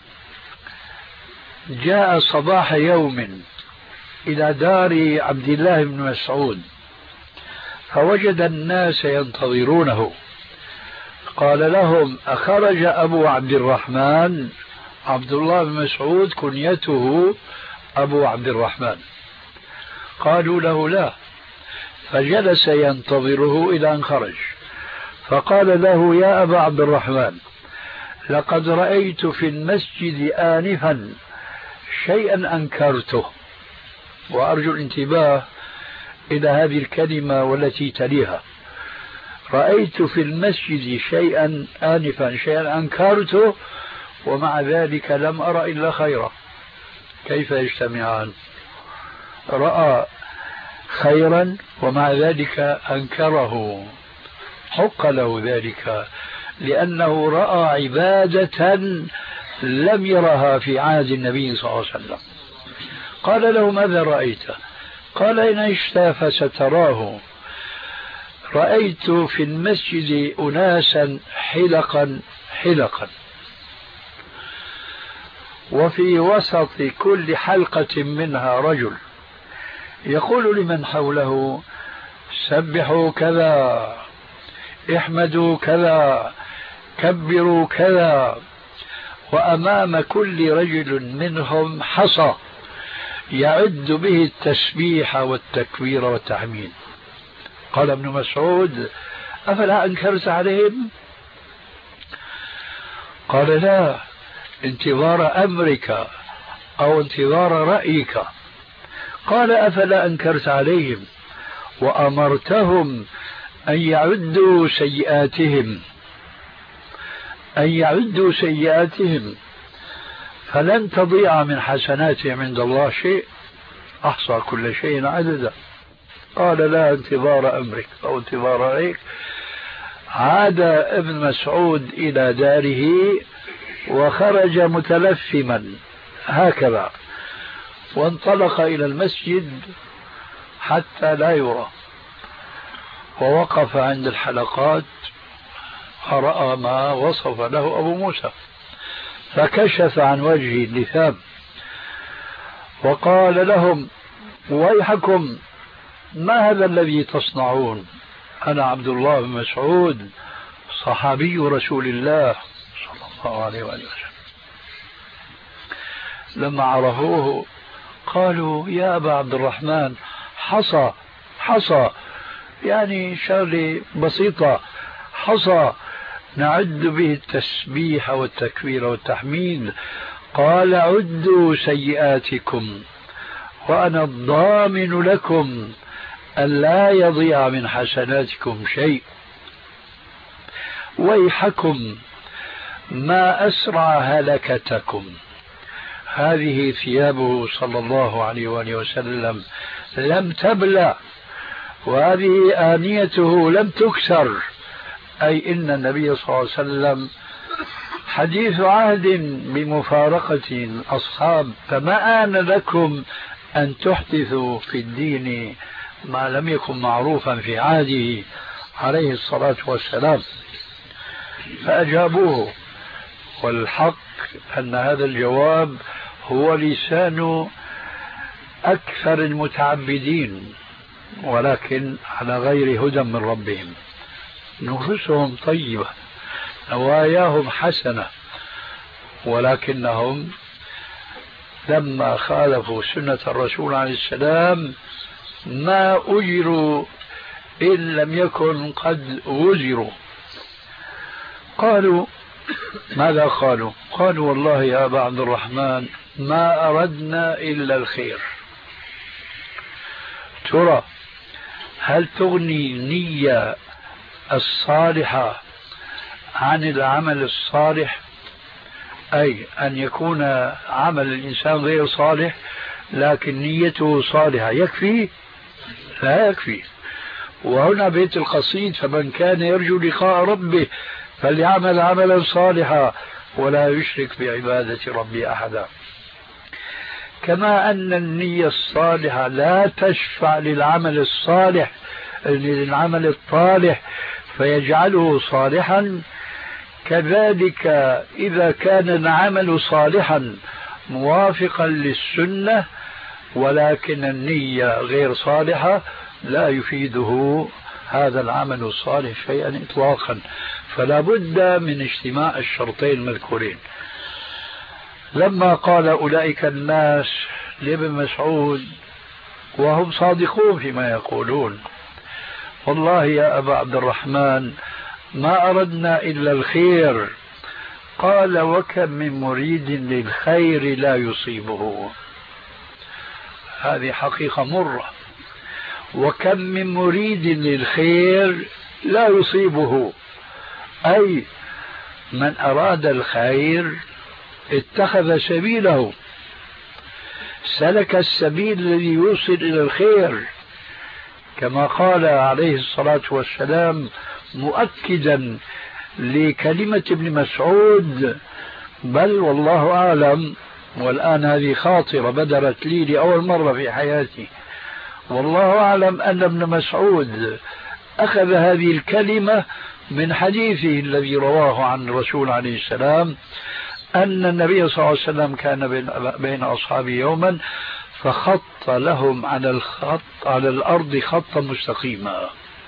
جاء صباح يوم إلى دار عبد الله بن مسعود فوجد الناس ينتظرونه، قال لهم: أخرج أبو عبد الرحمن؟ عبد الله بن مسعود كنيته أبو عبد الرحمن. قالوا له: لا. فجلس ينتظره إلى أن خرج، فقال له: يا أبا عبد الرحمن، لقد رأيت في المسجد آنفا شيئا أنكرته. وأرجو الانتباه إلى هذه الكلمة والتي تليها: رأيت في المسجد شيئا آنفا، شيئا أنكرته ومع ذلك لم أرى إلا خيرا. كيف يجتمعان؟ رأى خيرا ومع ذلك أنكره، حق له ذلك لأنه رأى عبادة لم يرها في عهد النبي صلى الله عليه وسلم. قال له: ماذا رأيت؟ قال: إن عشت فستراه. رأيت في المسجد أناسا حلقا حلقا، وفي وسط كل حلقة منها رجل يقول لمن حوله: سبحوا كذا، احمدوا كذا، كبروا كذا. وأمام كل رجل منهم حصى يعد به التسبيح والتكبير والتحميد. قال ابن مسعود: أفلا أنكرت عليهم؟ قال: لا، انتظار أمرك أو انتظار رأيك. قال: أفلا أنكرت عليهم وأمرتهم أن يعدوا سيئاتهم أن يعدوا سيئاتهم فلن تضيع من حسناتهم عند الله شيء، أحصى كل شيء عددا. قال: لا، انتظار أمرك أو انتظار رأيك. عاد ابن مسعود إلى داره وخرج متلثما هكذا، وانطلق إلى المسجد حتى لا يرى، ووقف عند الحلقات فرأى ما وصف له أبو موسى، فكشف عن وجهه اللثام وقال لهم: ويحكم، ما هذا الذي تصنعون؟ أنا عبد الله بن مسعود صحابي رسول الله صلى الله عليه وآله وسلم. لما عرفوه قالوا: يا أبا عبد الرحمن، حصى حصى، يعني شغلة بسيطة، حصى نعد به التسبيح والتكبير والتحميد. قال: عدوا سيئاتكم وأنا الضامن لكم أن لا يضيع من حسناتكم شيء. ويحكم، ما أسرع هلكتكم. هذه ثيابه صلى الله عليه وآله وسلم لم تبلى وهذه آنيته لم تكسر، أي إن النبي صلى الله عليه وسلم حديث عهد بمفارقة الأصحاب، فما آن لكم أن تحدثوا في الدين ما لم يكن معروفا في عهده عليه الصلاة والسلام. فأجابوه، والحق أن هذا الجواب هو لسان أكثر المتعبدين، ولكن على غير هدى من ربهم. نفوسهم طيبة، نواياهم حسنة، ولكنهم لما خالفوا سنة الرسول عليه السلام ما أجروا إن لم يكن قد وزروا. قالوا ماذا قالوا؟ قالوا والله يا أبا عبد الرحمن ما أردنا إلا الخير. ترى هل تغني النية الصالحة عن العمل الصالح؟ أي أن يكون عمل الإنسان غير صالح لكن نيته صالحة يكفي؟ لا يكفي. وهنا بيت القصيد: فمن كان يرجو لقاء ربه فليعمل عملا صالحا ولا يشرك بعبادة ربه أحدا. كما أن النية الصالحة لا تشفع للعمل الصالح للعمل الطالح فيجعله صالحا، كذلك إذا كان العمل صالحا موافقا للسنة ولكن النية غير صالحة لا يفيده هذا العمل الصالح شيئا إطلاقا. فلا بد من اجتماع الشرطين المذكورين. لما قال أولئك الناس لابن مسعود وهم صادقون فيما يقولون: والله يا أبا عبد الرحمن ما أردنا إلا الخير، قال: وكم من مريد للخير لا يصيبه. هذه حقيقة مرة. وكم من مريد للخير لا يصيبه، أي من أراد الخير اتخذ سبيله، سلك السبيل الذي يوصل إلى الخير، كما قال عليه الصلاة والسلام مؤكدا لكلمة ابن مسعود: بل والله أعلم، والآن هذه خاطرة بدرت لي لأول مرة في حياتي، والله أعلم أن ابن مسعود أخذ هذه الكلمة من حديثه الذي رواه عن الرسول عليه السلام أن النبي صلى الله عليه وسلم كان بين أصحابه يوما فخط لهم على الخط على الأرض خطا مستقيما،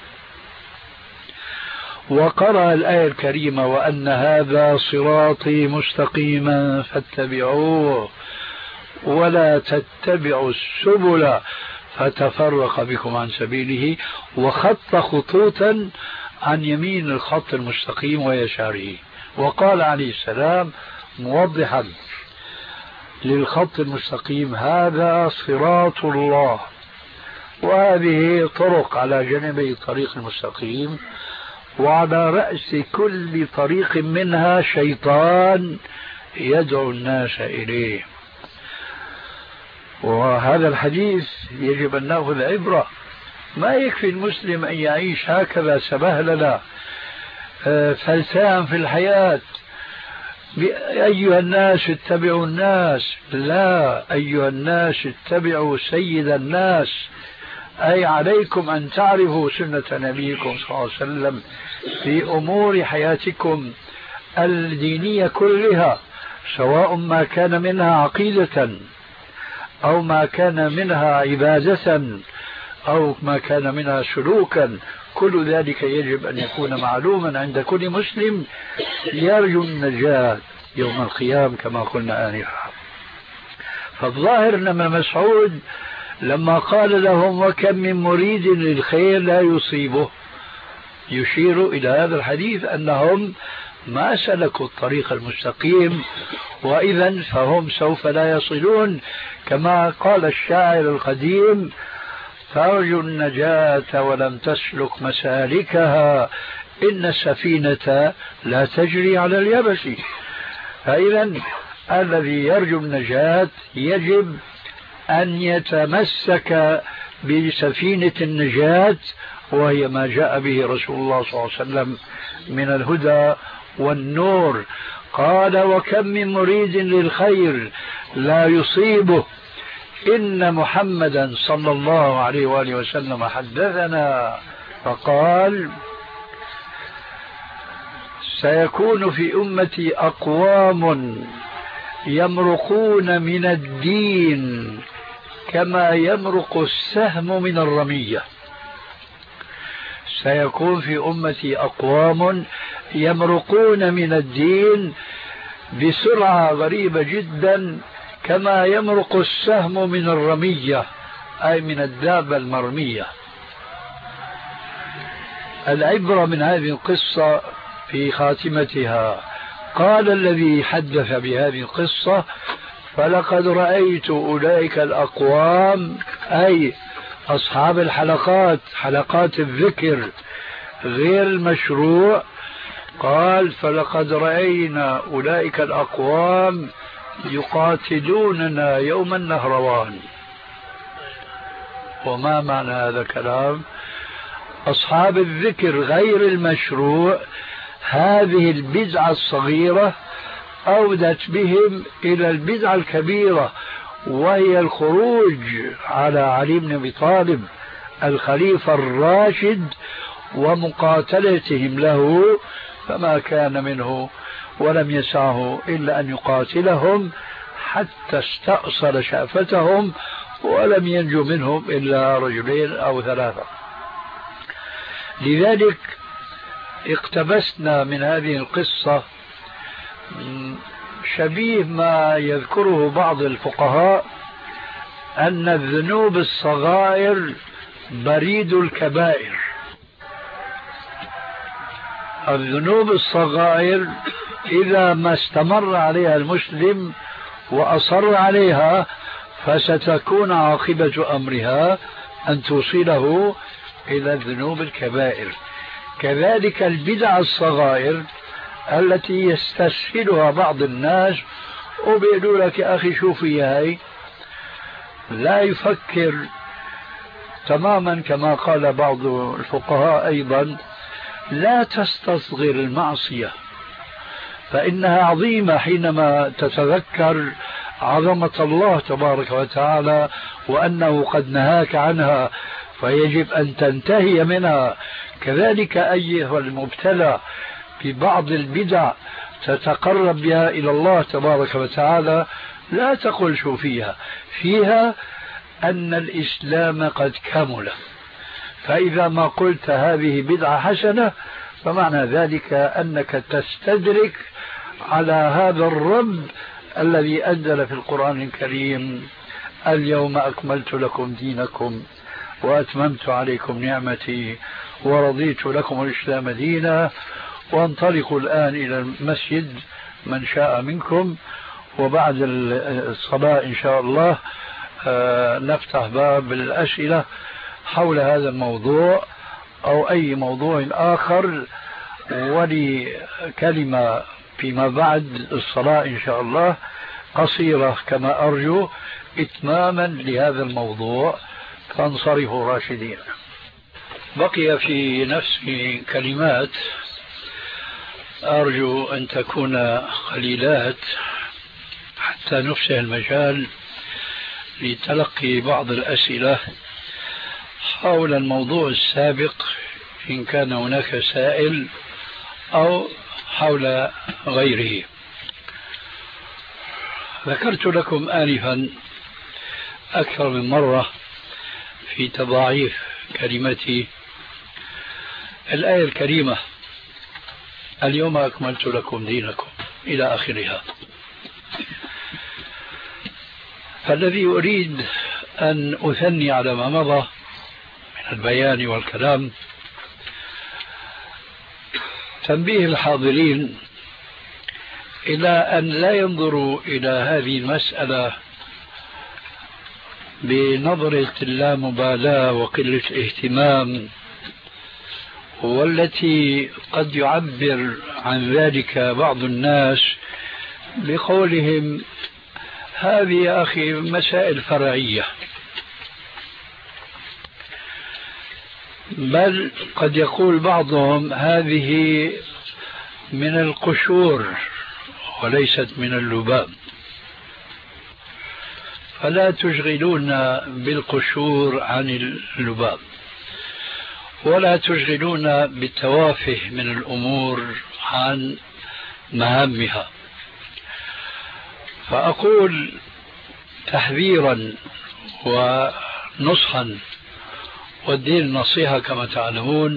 وقرأ الآية الكريمة: وأن هذا صراطي مستقيما فاتبعوه ولا تتبعوا السبل فتفرق بكم عن سبيله، وخط خطوطا عن يمين الخط المستقيم ويساره. وقال عليه السلام موضحا للخط المستقيم: هذا صراط الله. وهذه طرق على جانبي الطريق المستقيم، وعلى رأس كل طريق منها شيطان يدعو الناس إليه. وهذا الحديث يجب أن نأخذ عبرة. ما يكفي المسلم أن يعيش هكذا سبهللا فلسان في الحياة: أيها الناس اتبعوا الناس. لا، أيها الناس اتبعوا سيد الناس، أي عليكم أن تعرفوا سنة نبيكم صلى الله عليه وسلم في أمور حياتكم الدينية كلها، سواء ما كان منها عقيدة أو ما كان منها عبادة أو ما كان منها سلوكا. كل ذلك يجب أن يكون معلوما عند كل مسلم يرجو النجاة يوم القيامة كما قلنا آنفا. فالظاهر أن ابن مسعود لما قال لهم: وكم من مريد للخير لا يصيبه، يشير إلى هذا الحديث أنهم ما سلكوا الطريق المستقيم، وإذا فهم سوف لا يصلون. كما قال الشاعر القديم: ترجو النجاة ولم تسلك مسالكها، إن السفينة لا تجري على اليبس. فإذا الذي يرجو النجاة يجب أن يتمسك بسفينة النجاة، وهي ما جاء به رسول الله صلى الله عليه وسلم من الهدى والنور. قال: وكم من مريد للخير لا يصيبه، إن محمدا صلى الله عليه وآله وسلم حدثنا فقال: سيكون في أمتي أقوام يمرقون من الدين كما يمرق السهم من الرمية. سيكون في أمتي أقوام يمرقون من الدين بسرعة غريبة جدا كما يمرق السهم من الرمية، أي من الدابة المرمية. العبرة من هذه القصة في خاتمتها. قال الذي حدث بهذه القصة: فلقد رأيت أولئك الأقوام، أي أصحاب الحلقات، حلقات الذكر غير المشروع. قال: فلقد رأينا أولئك الأقوام يقاتلوننا يوم النهروان. وما معنى هذا الكلام؟ أصحاب الذكر غير المشروع، هذه البدعة الصغيرة أودت بهم إلى البدعة الكبيرة، وهي الخروج على علي بن أبي طالب الخليفة الراشد ومقاتلتهم له، فما كان منه ولم يسعه إلا أن يقاتلهم حتى استأصل شأفتهم، ولم ينجو منهم إلا رجلين أو ثلاثة. لذلك اقتبسنا من هذه القصة شبيه ما يذكره بعض الفقهاء، أن الذنوب الصغائر بريد الكبائر. الذنوب الصغائر إذا ما استمر عليها المسلم وأصر عليها فستكون عاقبة أمرها أن توصله إلى الذنوب الكبائر. كذلك البدع الصغائر التي يستسهلها بعض الناس وبيقولوا لك: يا أخي شوفي هاي، لا يفكر تماما كما قال بعض الفقهاء أيضا: لا تستصغر المعصية، فإنها عظيمة حينما تتذكر عظمة الله تبارك وتعالى وأنه قد نهاك عنها، فيجب أن تنتهي منها. كذلك أيها المبتلى ببعض البدع تتقرب بها إلى الله تبارك وتعالى، لا تقل شو فيها، فيها أن الإسلام قد كمل. فإذا ما قلت هذه بدعة حسنة فمعنى ذلك أنك تستدرك على هذا الرب الذي أنزل في القرآن الكريم: اليوم أكملت لكم دينكم وأتممت عليكم نعمتي ورضيت لكم الإسلام دينا، وانطلقوا الآن إلى المسجد من شاء منكم، وبعد الصلاة إن شاء الله نفتح باب الأسئلة حول هذا الموضوع أو أي موضوع آخر. ولي كلمة فيما بعد الصلاة إن شاء الله قصيرة كما أرجو إتماما لهذا الموضوع، فانصرفوا راشدين. بقي في نفسي كلمات أرجو أن تكون قليلات حتى نفسح المجال لتلقي بعض الأسئلة حول الموضوع السابق إن كان هناك سائل أو حول غيره. ذكرت لكم آنفا أكثر من مرة في تضاعيف كلمتي الآية الكريمة: اليوم أكملت لكم دينكم إلى آخرها. فالذي أريد أن أثني على ما مضى من البيان والكلام تنبيه الحاضرين إلى أن لا ينظروا إلى هذه المسألة بنظرة اللامبالاة وقلة اهتمام، والتي قد يعبر عن ذلك بعض الناس بقولهم: هذه يا أخي مسائل فرعية. بل قد يقول بعضهم هذه من القشور وليست من اللباب، فلا تشغلونا بالقشور عن اللباب، ولا تشغلونا بالتوافه من الأمور عن مهامها. فأقول تحذيرا ونصحا، والدين النصيحة كما تعلمون.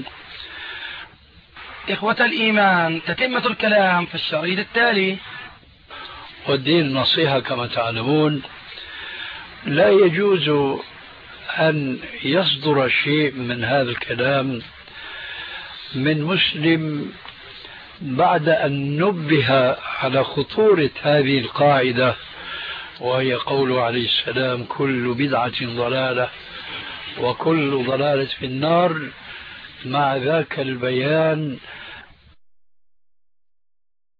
إخوة الإيمان، تتمة الكلام في الشريط التالي. والدين النصيحة كما تعلمون، لا يجوز أن يصدر شيء من هذا الكلام من مسلم بعد أن نبه على خطورة هذه القاعدة، وهي قوله عليه السلام: كل بدعة ضلالة وكل ضلالة في النار، مع ذاك البيان